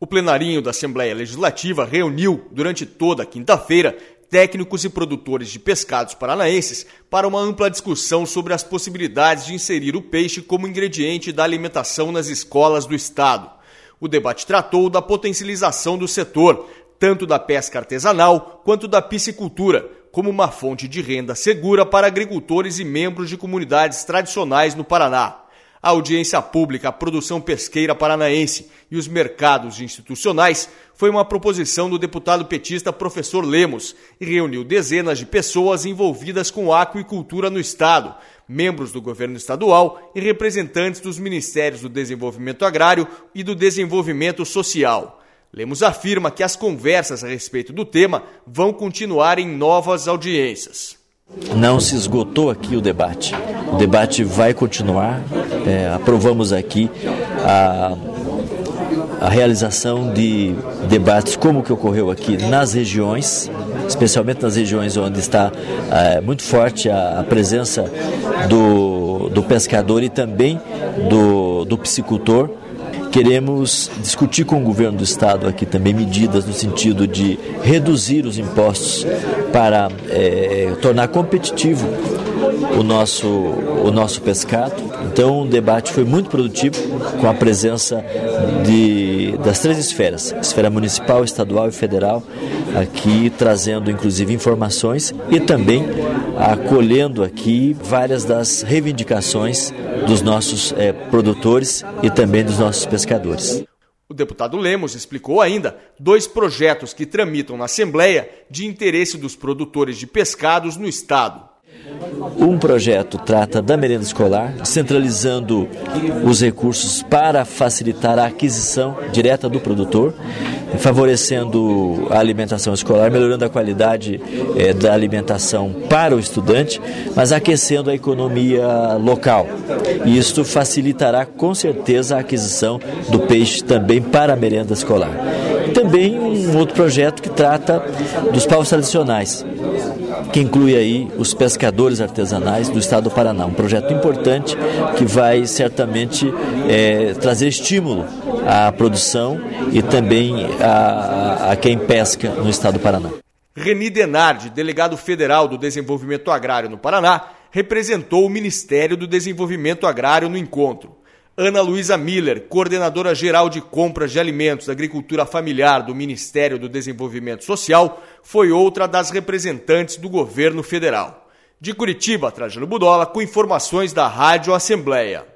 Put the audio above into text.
O plenarinho da Assembleia Legislativa reuniu, durante toda a quinta-feira, técnicos e produtores de pescados paranaenses para uma ampla discussão sobre as possibilidades de inserir o peixe como ingrediente da alimentação nas escolas do estado. O debate tratou da potencialização do setor, tanto da pesca artesanal quanto da piscicultura, como uma fonte de renda segura para agricultores e membros de comunidades tradicionais no Paraná. A audiência pública, a produção pesqueira paranaense e os mercados institucionais foi uma proposição do deputado petista Professor Lemos e reuniu dezenas de pessoas envolvidas com aquicultura no estado, membros do governo estadual e representantes dos Ministérios do Desenvolvimento Agrário e do Desenvolvimento Social. Lemos afirma que as conversas a respeito do tema vão continuar em novas audiências. Não se esgotou aqui o debate vai continuar. Aprovamos aqui a realização de debates como o que ocorreu aqui nas regiões, especialmente nas regiões onde está muito forte a presença do pescador e também do piscicultor. Queremos discutir com o governo do estado aqui também medidas no sentido de reduzir os impostos para tornar competitivo o nosso pescado. Então o debate foi muito produtivo com a presença das três esferas, esfera municipal, estadual e federal, aqui trazendo inclusive informações e também acolhendo aqui várias das reivindicações dos nossos produtores e também dos nossos pescadores. O deputado Lemos explicou ainda 2 projetos que tramitam na Assembleia de interesse dos produtores de pescados no estado. Um projeto trata da merenda escolar, descentralizando os recursos para facilitar a aquisição direta do produtor, favorecendo a alimentação escolar, melhorando a qualidade da alimentação para o estudante, mas aquecendo a economia local. E isso facilitará com certeza a aquisição do peixe também para a merenda escolar. Também um outro projeto que trata dos povos tradicionais, que inclui aí os pescadores artesanais do estado do Paraná. Um projeto importante que vai certamente trazer estímulo à produção e também a quem pesca no estado do Paraná. Reni Denardi, delegado federal do Desenvolvimento Agrário no Paraná, representou o Ministério do Desenvolvimento Agrário no encontro. Ana Luísa Miller, coordenadora geral de compras de alimentos da agricultura familiar do Ministério do Desenvolvimento Social, foi outra das representantes do governo federal. De Curitiba, Trajano Budola, com informações da Rádio Assembleia.